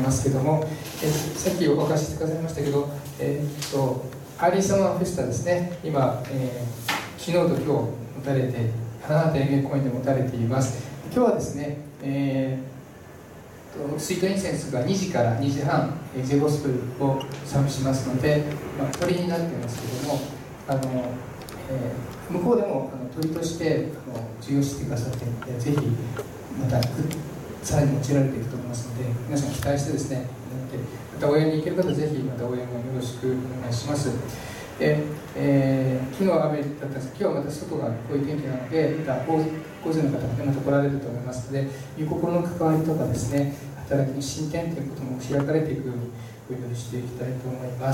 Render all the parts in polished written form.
ますけども、さっきお明かししてくださいましたけど、アーリーサマーフェスタですね、今、昨日と今日持たれて、花畑園芸公園で持たれています。今日はですね、スイートインセンスが2時から2時半、ジェゴスプルを賛美しますので、鳥になっていますけども、向こうでも鳥として授業してくださっているので、ぜひまたさらに用いられていくと思いますので、皆さん期待してですね、また応援に行ける方はぜひまた応援をよろしくお願いします。昨日は雨だったんですが、今日はまた外がこういう天気なので、また大勢の方がまた来られると思いますので、御心の関わりとかですね、働きの進展ということも開かれていくようにお祈りしていきたいと思います。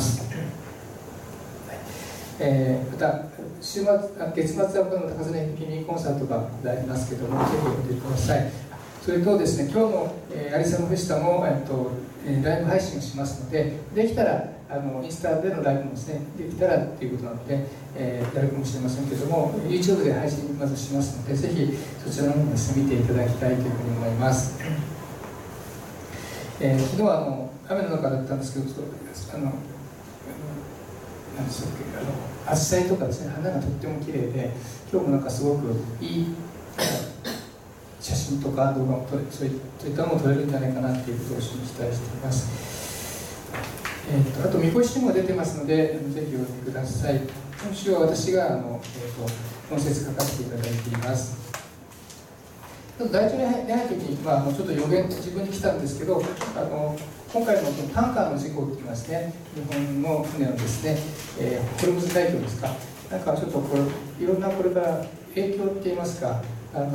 また月末はこの高砂ピミコンサートがございますけども、ぜひおいてください。それとですね、今日のアリサムフェスタもライブ配信をしますので、できたらインスタでのライブもですね、できたらということなので、やるかもしれませんけども、 YouTube で配信まずしますので、ぜひそちらの方もですね、見ていただきたいというふうに思います。昨日は雨の中だったんですけど、何でしたっけ、アジサイとかですね、花がとっても綺麗で、今日もなんかすごくいい写真とか動画もそういったのも撮れるんじゃないかなということを期待しています。あと、みこしも出てますので、ぜひお読みください。今週は私が本節書かせていただいています。第一に入るときに、ちょっと予言自分に来たんですけど、今回のタンカーの事故を聞きますね、日本の船のですね、ホルムズ海峡ですか、なんかちょっといろんなこれから影響っていいますか、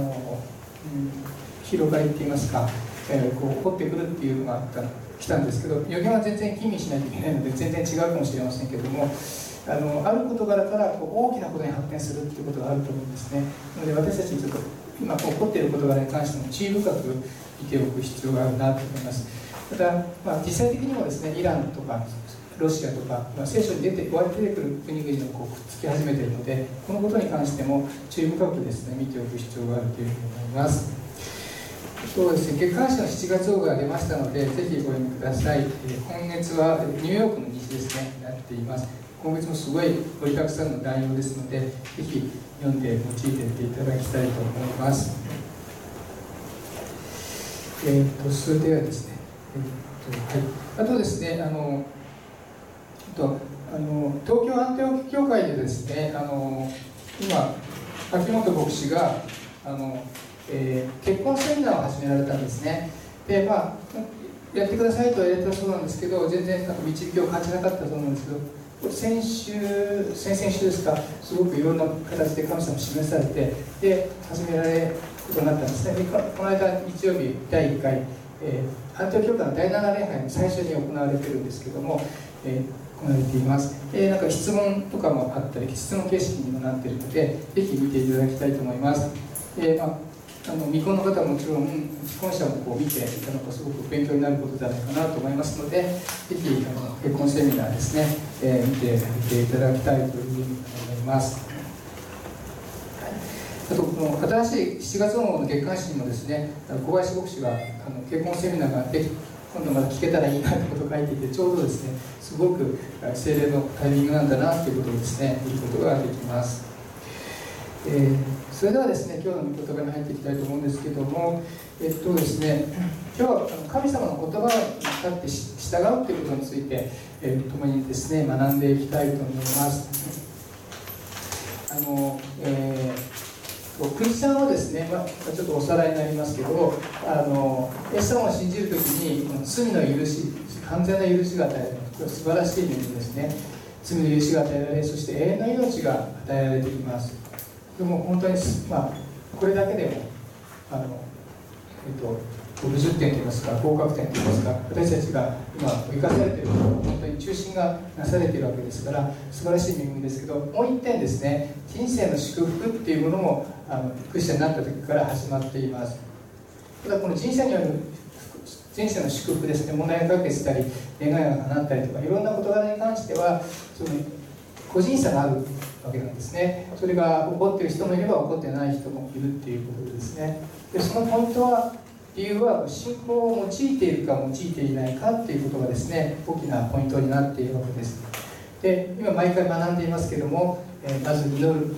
広がりっていいますか、起こってくるっていうのが来たんですけど、予言は全然吟味しないといけないので全然違うかもしれませんけれども、ある事柄から大きなことに発展するっていうことがあると思うんですね。なので私たちちょっと今起こっている事柄に関しても注意深く見ておく必要があるなと思います。また、実際的にもですね、イランとかロシアとか、聖書に出てくる国々のくっつき始めているので、このことに関しても注意深くですね、見ておく必要があるというふうに思います。そうですね、月刊誌の7月号が出ましたので、ぜひお読みください。今月はニューヨークの日ですね、なっています。今月もすごい盛りだくさんの内容ですので、ぜひ読んで用いていっていただきたいと思います。それではですね、あとですね、東京アンテオキ教会でですね、今秋元牧師が結婚セミナーを始められたんですね。で、やってくださいとは言われたそうなんですけど、全然導きを感じなかったそうなんですけど、先々週ですか、すごくいろんな形で神様示されて、で始められることになったんですね。でこの間日曜日第1回、アンテオ教会の第7礼拝の最初に行われているんですけども、行われています。なんか質問とかもあったり、質問形式にもなっているので、ぜひ見ていただきたいと思います。未婚の方はもちろん、既婚者も見ていたのがすごく勉強になることじゃないかなと思いますので、ぜひ結婚セミナーですね、見ていただきたいというふうに思います。あと、この新しい7月号の月刊誌にもですね、小林牧師が結婚セミナーがあって、今度また聞けたらいいなということを書いていて、ちょうどですね、すごく聖霊のタイミングなんだなということをですね、見ることができます。それではですね、今日の御言葉に入っていきたいと思うんですけども、ですね、今日は神様の言葉に立って従うということについて、共にですね、学んでいきたいと思います。クリスチャンはですね、ちょっとおさらいになりますけど、イエス様を信じるときにこの罪の許し、完全な許しが与えられる、これは素晴らしい恵みですね。罪の許しが与えられ、そして永遠の命が与えられています。でも本当に、これだけでも60点といいますか、合格点といいますか、私たちが今生かされていること本当に中心がなされているわけですから、素晴らしい恵みですけど、もう一点ですね、人生の祝福っていうものもクリスチャンになった時から始まっています。ただこの人生による人生の祝福ですね、問題が解決したり願いが叶ったりとか、いろんな事柄に関しては個人差があるわけなんですね。それが起こっている人もいれば起こってない人もいるっていうことですね。でそのポイントは理由は信仰を用いているか用いていないかということがですね、大きなポイントになっているわけです。で、今毎回学んでいますけれども、まず祈ること、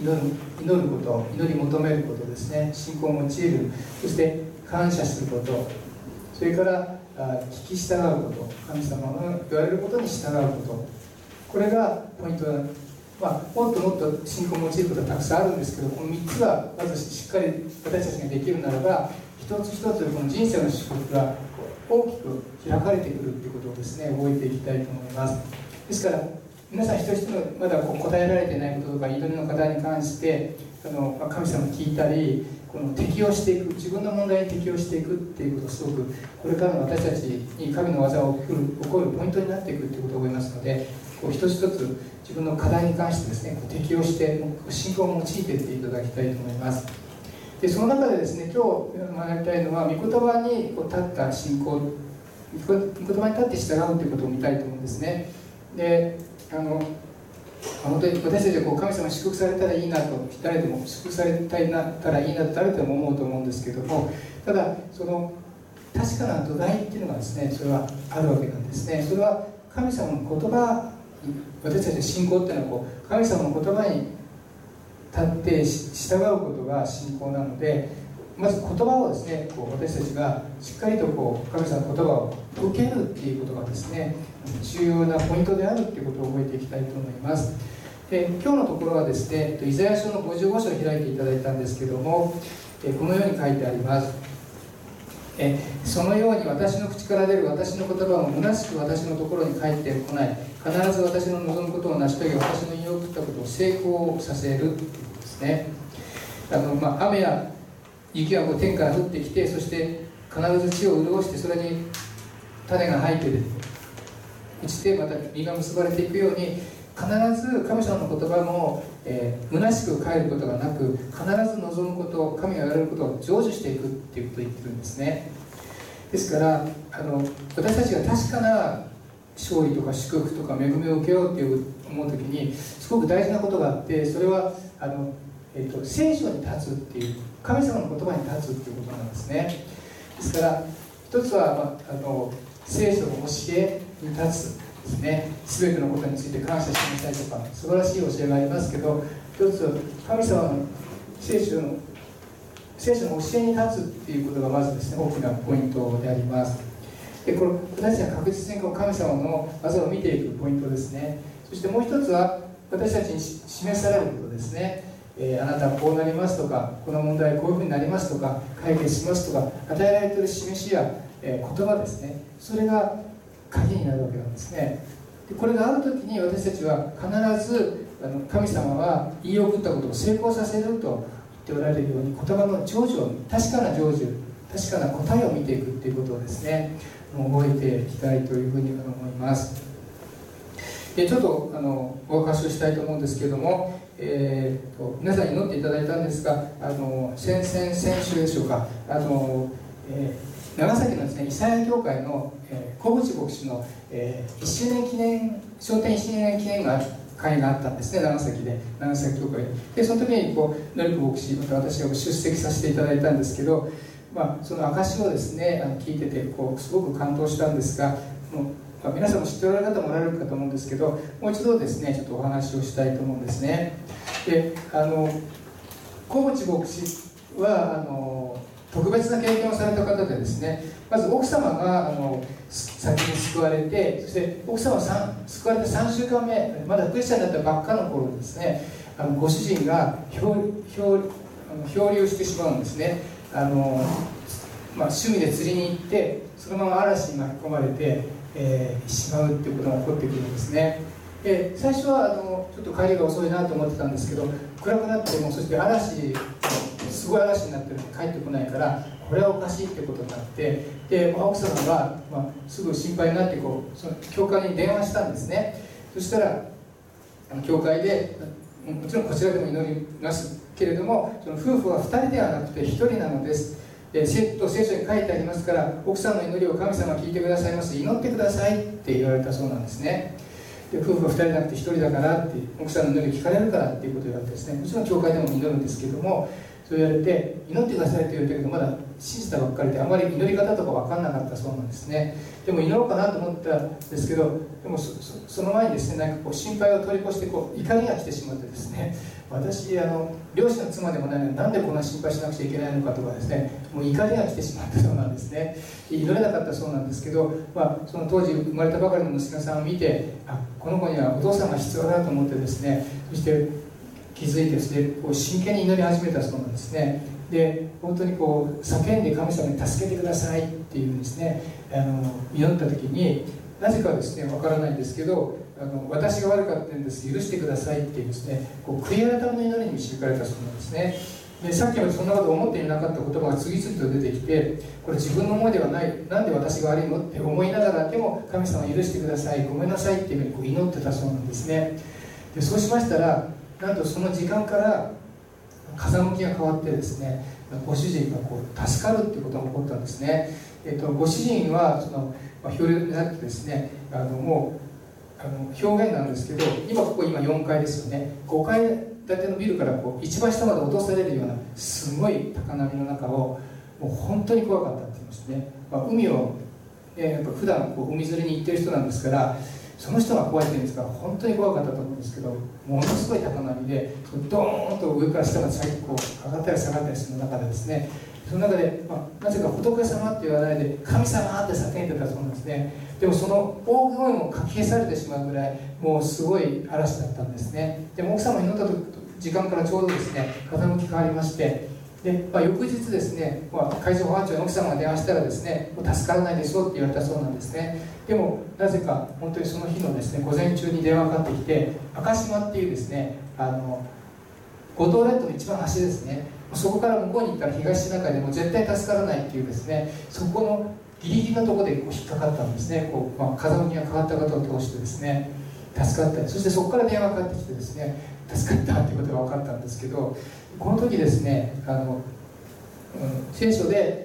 祈り求めることですね、信仰を用いる、そして感謝すること、それから聞き従うこと、神様の言われることに従うこと、これがポイントだ。もっともっと信仰を用いることはたくさんあるんですけど、この3つがまずしっかり私たちができるならば、一つ一つこの人生の祝福が大きく開かれてくるということをですね、覚えていきたいと思います。ですから皆さん一人一人まだ答えられていないこととか、祈りの課題に関して神様に聞いたり、この適応していく、自分の問題に適応していくっていうことをすごくこれからの私たちに神の技が起こるポイントになっていくということを思いますので、一つ一つ自分の課題に関してですね、適応して信仰を用いていっていただきたいと思います。でその中でですね、今日学びたいのは、御言葉に立った信仰、御言葉に立って従うということを見たいと思うんですね。で本当に私たちは神様に祝福されたらいいなと、誰でも祝福されたらいいなと誰でも思うと思うんですけども、ただその確かな土台っていうのがですね、それはあるわけなんですね。それは神様の言葉、私たちの信仰っていうのは神様の言葉に立って従うことが信仰なので、まず言葉をですね、私たちがしっかりと神様の言葉を受けるっていうことがですね、重要なポイントであるっていうことを覚えていきたいと思います。で今日のところはですね、イザヤ書の55章を開いていただいたんですけども、このように書いてあります。そのように私の口から出る私の言葉は虚しく私のところに帰ってこない。必ず私の望むことを成し遂げ、私の言い送ったことを成功させるということですね。雨や雪が天から降ってきて、そして必ず地を潤して、それに種が生えて落ちてまた実が結ばれていくように、必ず神様の言葉も、虚しく帰ることがなく、必ず望むこと、神が言われることを成就していくっていうことを言ってるんですね。ですから私たちが確かな勝利とか祝福とか恵みを受けようって思う時に、すごく大事なことがあって、それは聖書に立つっていう、神様の言葉に立つっていうことなんですね。ですから一つは、聖書の教えに立つですね。全てのことについて感謝しなさいとか素晴らしい教えがありますけど、一つは神様の聖書の教えに立つっていうことがまずですね、大きなポイントであります。でこれ私たちは確実に神様の技を見ていくポイントですね。そしてもう一つは私たちに示されることですね。あなたはこうなりますとか、この問題はこういうふうになりますとか、解決しますとか与えられている示しや、言葉ですね、それが鍵になるわけなんですね。でこれがある時に私たちは必ず神様は言い送ったことを成功させると言っておられるように、言葉の成就を、確かな成就、確かな答えを見ていくということをですね、覚えていきたいというふうに思います。ちょっとお話をしたいと思うんですけれども、皆さんに祈っていただいたんですが、先週でしょうか、長崎のですね、伊佐屋教会の、小渕牧師の、1周年記念、商店1周年記念会があったんですね、長崎教会で。その時に典子牧師、また私が出席させていただいたんですけど、その証をですね、聞いててすごく感動したんですが、皆さんも知っておられる方もおられるかと思うんですけど、もう一度ですね、ちょっとお話をしたいと思うんですね。で小渕牧師は特別な経験をされた方でですね、まず奥様が先に救われて、そして奥様救われて3週間目、まだクリスチャンだったばっかの頃にですね、ご主人が漂流してしまうんですね。趣味で釣りに行って、そのまま嵐に巻き込まれて、しまうっていうことが起こってくるんですね。で最初はちょっと帰りが遅いなと思ってたんですけど、暗くなっても、そしてすごい嵐になってるのに帰ってこないから、これはおかしいってことになって、で奥様が、すぐ心配になってその教会に電話したんですね。そしたら教会で、もちろんこちらでも祈りますけれども、その夫婦は2人ではなくて1人なのです。聖書に書いてありますから、奥さんの祈りを神様は聞いてくださいます、祈ってくださいって言われたそうなんですね。で夫婦は2人じゃなくて1人だからって、奥さんの祈りを聞かれるからっていうことを言われてですね、もちろん教会でも祈るんですけども、そう言われて、祈ってくださいって言われたけど、まだ信じたばっかりであまり祈り方とか分かんなかったそうなんですね。でも祈ろうかなと思ったんですけど、でもその前にですね、なんかこう心配を通り越して怒りが来てしまってですね、私漁師の妻でもないのになんでこんな心配しなくちゃいけないのかとかですね、もう怒りが来てしまったそうなんですね。祈れなかったそうなんですけど、その当時生まれたばかりの娘さんを見て、この子にはお父さんが必要だと思ってですね、そして気づいて、それでこう真剣に祈り始めたそうなんですね。で本当にこう叫んで神様に助けてくださいっていうですね、祈った時になぜかですね、わからないんですけど、私が悪かったんです、許してくださいっていうですね、こう悔い改めの祈りに導かれたそうなんですね。でさっきまでそんなこと思っていなかった言葉が次々と出てきて、これ自分の思いではない、なんで私が悪いのって思いながら、でも神様許してください、ごめんなさいっていうふうにこう祈ってたそうなんですね。でそうしましたら、なんとその時間から風向きが変わってですね、ご主人がこう助かるっていうことが起こったんですね。ご主人はその表になってですね、もう表現なんですけど、ここ今4階ですよね。5階建てのビルからこう一番下まで落とされるようなすごい高波の中をもう本当に怖かったって言いますね。海を、やっぱ普段こう海釣りに行ってる人なんですから、その人が怖いって言うんですから本当に怖かったと思うんですけど、ものすごい高波でドーンと上から下までこう上がったり下がったりする中でですね、その中で、なぜか仏様って言わないで神様って叫んでたそうなんですね。でもその大声もかき消されてしまうぐらいもうすごい嵐だったんですね。でも奥様に乗った時間からちょうどですね、風向き変わりまして、で、翌日ですね、海上保安庁の奥様が電話したらですね、もう助からないでしょうって言われたそうなんですね。でもなぜか本当にその日のですね、午前中に電話がかかってきて、赤島っていうですね、五島列島の一番端ですね、そこから向こうに行ったら東シナ海でも絶対助からないっていうですね、そこのギリギリのところでこう引っかかったんですね。こう、風向きが変わった方を通してですね、助かったり、そしてそこから電話がかかってきてですね、助かったっていうことが分かったんですけど、この時ですね、聖書で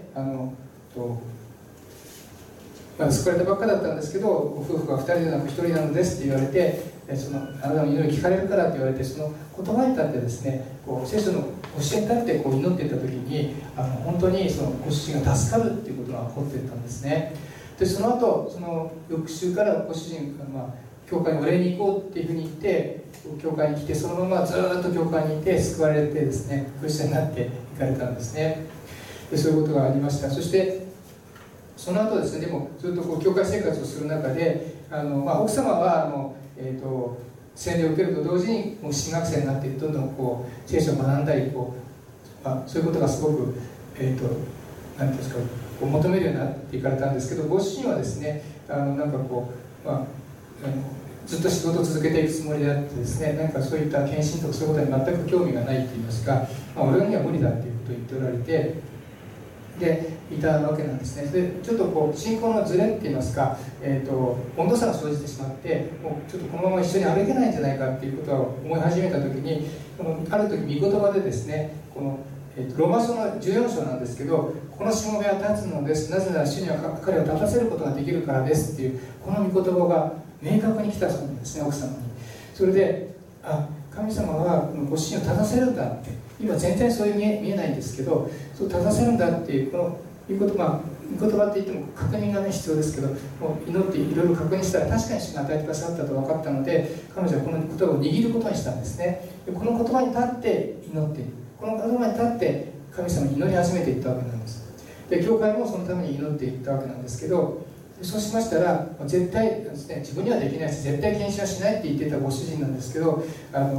救われたばっかだったんですけど、ご夫婦が2人でなく1人なのですって言われて、あなたの祈り聞かれるからって言われて、その言葉に立ってですね、こう聖書の教えに立ってこう祈っていった時に、本当にそのご主人が助かるっていうことが起こっていったんですね。でその後その翌週からご主人が、教会にお礼に行こうっていうふうに言って教会に来て、そのままずっと教会にいて救われてですね、クリスチャンになって行かれたんですね。でそういうことがありました。そしてその後ですね、でもずっとこう教会生活をする中で、奥様は洗礼を受けると同時にもう神学生になってどんどんこう聖書を学んだりそういうことがすごく何て言うんですか、こう求めるようになっていかれたんですけど、ご主人はですね、なんかこう、ずっと仕事を続けていくつもりであってですね、なんかそういった献身とかそういうことに全く興味がないといいますか、俺には無理だっていうことを言っておられて、でいたわけなんですね。でちょっとこう信仰のズレっていいますか、温度差が生じてしまって、もうちょっとこのまま一緒に歩けないんじゃないかっていうことを思い始めた時に、ある時御言葉でですね、このローマ書の14章なんですけど、このしもべは立つのです、なぜなら主には彼を立たせることができるからですっていう、この御言葉が明確に来たそうなんですね、奥様に。それで、神様はご主人を立たせるんだって、今全然そういう見えないんですけど、そう立たせるんだっていう、この御言葉って言っても確認がね必要ですけど、もう祈っていろいろ確認したら確かに主が与えてくださったと分かったので、彼女はこの言葉を握ることにしたんですね。でこの言葉に立って祈っている、この言葉に立って神様に祈り始めていったわけなんです。で教会もそのために祈っていったわけなんですけど、そうしましたら絶対ですね、自分にはできないし絶対献身はしないって言っていたご主人なんですけど、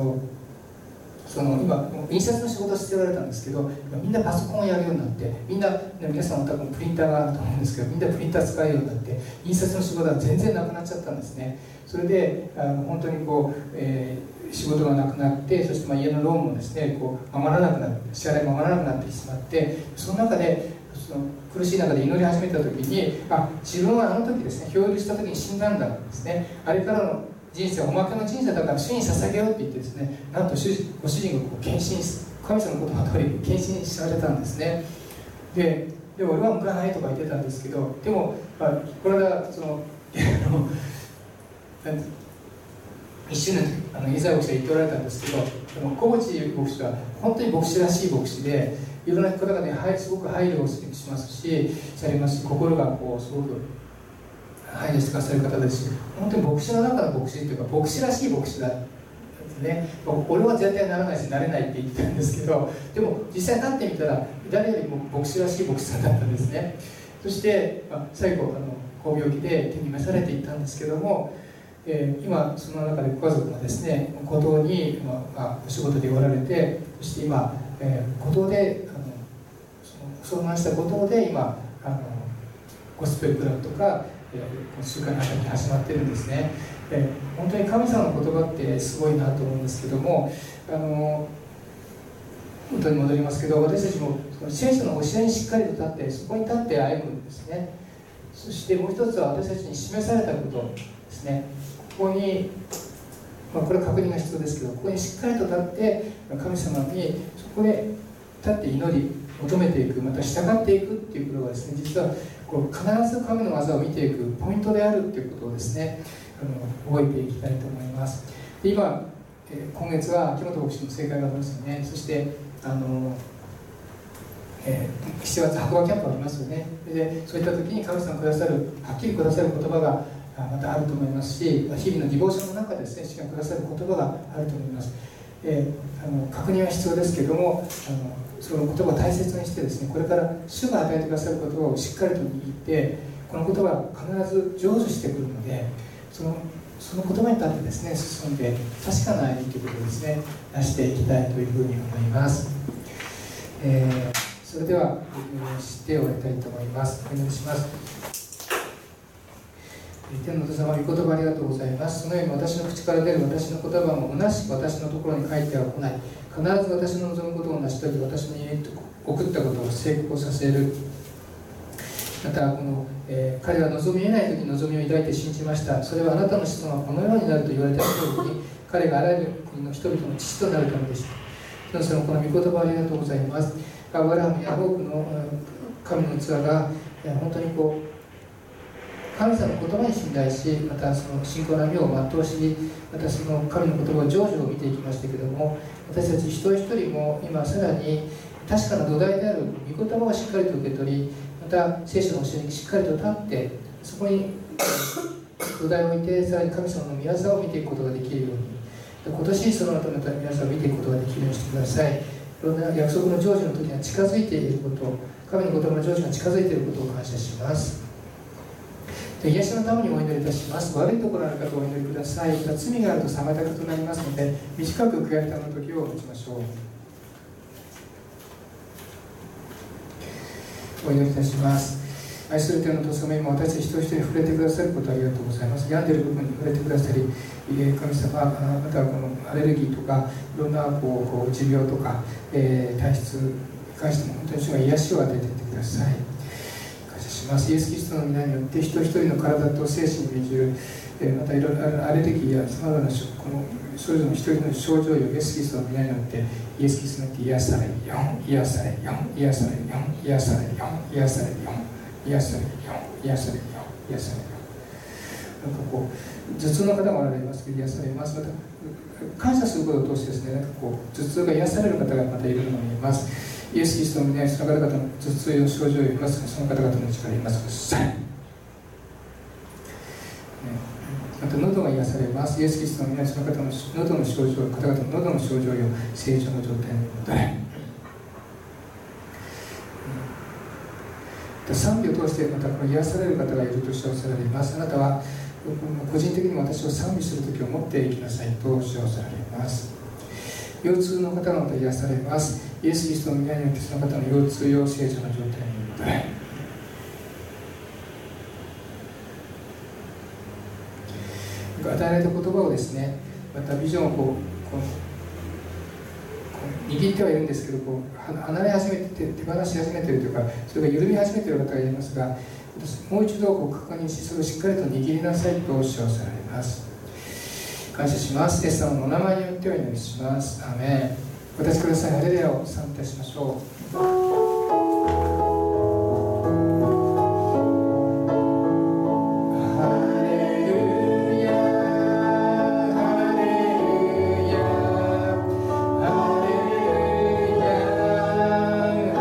今印刷の仕事をしておられたんですけど、みんなパソコンをやるようになって、みんな皆さんの多分プリンターがあると思うんですけど、みんなプリンター使えるようになって、印刷の仕事は全然なくなっちゃったんですね。それで本当にこう、仕事がなくなって、そして家のローンもですね、こう守らなくなって、支払い守らなくなってしまって、その中で苦しい中で祈り始めた時に、自分はあの時ですね、漂流した時に死んだんだんですね、あれからの人生はおまけの人生だから主に捧げようって言ってですね、なんとご主人がこう献身、神様の言葉通り献身されたんですね。で俺は向かないとか言ってたんですけど、でも、これが一瞬のイザヤ牧師が言っておられたんですけど、小渕牧師は本当に牧師らしい牧師で、 いろんな方々にすごく配慮をしますしされますし、心がすごく配慮してくださる方ですし、本当に牧師の中の牧師というか牧師らしい牧師だね、俺は絶対ならないしなれないって言ってたんですけど、でも実際になってみたら誰よりも牧師らしい牧師さんだったんですね。そして、最後高病気で手に召されていったんですけども、今その中でご家族がですね孤島に、お仕事でおられて、そして今、孤島で遭難した孤島で今ゴスペルクラブとか、週刊の働き始まってるんですね。本当に神様の言葉ってすごいなと思うんですけども、本当に戻りますけど、私たちも聖書の教えにしっかりと立って、そこに立って歩むんですね。そしてもう一つは私たちに示されたことですね。ここに、これは確認が必要ですけど、ここにしっかりと立って神様にそこで立って祈り求めていく、また従っていくっていうことがですね、実は必ず神の技を見ていくポイントであるっていうことをですね、覚えていきたいと思います。で今月は秋元牧師の正会がありますよね。そして7月白馬キャンプありますよね。でそういった時に神様くださるはっきりくださる言葉がまたあると思いますし、日々のディボーションの中でですね、主がくださる言葉があると思います。確認は必要ですけれども、その言葉を大切にしてですね、これから主が与えてくださる言葉をしっかりと握って、この言葉は必ず成就してくるので、その言葉に立ってですね進んで確かな歩みということをですね出していきたいというふうに思います。それではお祈りして終わりたいと思います。お祈りします。天のお父様、御言葉ありがとうございます。そのように私の口から出る私の言葉も虚しく私のところに書いては来ない。必ず私の望むことを成し遂げ、私の家に送ったことを成功させる。また彼は望み得ない時に望みを抱いて信じました。それはあなたの子孫はこのようになると言われた通りに、彼があらゆる国の人々の父となるためでした。そのこの御言葉ありがとうございます。アブラハムや多くの神の器が本当に神様の言葉に信頼し、またその信仰の波を全うし、またその神の言葉を成就を見ていきましたけれども、私たち一人一人も今さらに確かな土台である御言葉をしっかりと受け取り、また聖書の教えにしっかりと立って、そこに土台を置いて、さらに神様の御業を見ていくことができるように、今年その後の皆さんを見ていくことができるようにしてください。いろんな約束の成就の時が近づいていること、神の言葉の成就が近づいていることを感謝します。癒しのためにお祈りいたします。悪いところある方お祈りください。罪があると妨げとなりますので、短く悔やみたの時を持ちましょう。お祈りいたします。愛する天の父様、今私たち一人一人に触れてくださることありがとうございます。病んでいる部分に触れてくださり、神様、またこのアレルギーとかいろんな持病とか、体質に関しても本当に主が癒しを与えていってください。イエス・キリストの皆によって一人一人の体と精神に命じる、またいろいろアレルギーやさまざまなこのそれぞれの一人の症状をイエス・キリストの皆によってイエス・キリストによって癒されよ、癒されよ、癒されよ、癒されよ、癒されよ、癒されよ、癒されよ、癒されよ。頭痛の方もおられますけど癒されます。また感謝することを通してですね、頭痛が癒される方がまたいるのが見えます。イエス・キリストの皆にその方々の頭痛の症状を言いますが、その方々の力を言いますください。また喉が癒されます。イエス・キリストの皆にその方の喉の症状、方々の喉の症状を正常の状態に戻れ。賛美を通してまたこの癒される方がいると称されます。あなたは個人的に私を賛美するときを持っていきなさいと称されます。腰痛の方がまた癒されます。イエス・キリストの皆によってその方の腰痛を正常な状態に戻れ。与えられた言葉をですね、またビジョンを握ってはいるんですけど、離れ始めて手放し始めているというか、それが緩み始めている方がいますが、もう一度確認し、それをしっかりと握りなさいと称されます。感謝します。イエス様のお名前によってお祈りします。アーメン。お立ちください。ハレルヤを賛美いたしましょう。ハ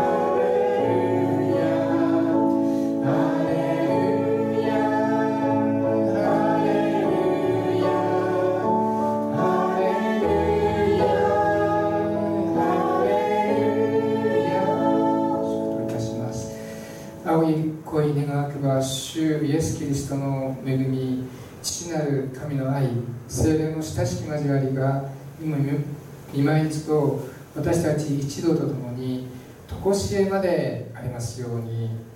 おい恋願わくば、主イエス・キリストの恵み、父なる神の愛、聖霊の親しき交わりが今一度私たち一同とともに常しえまでありますように。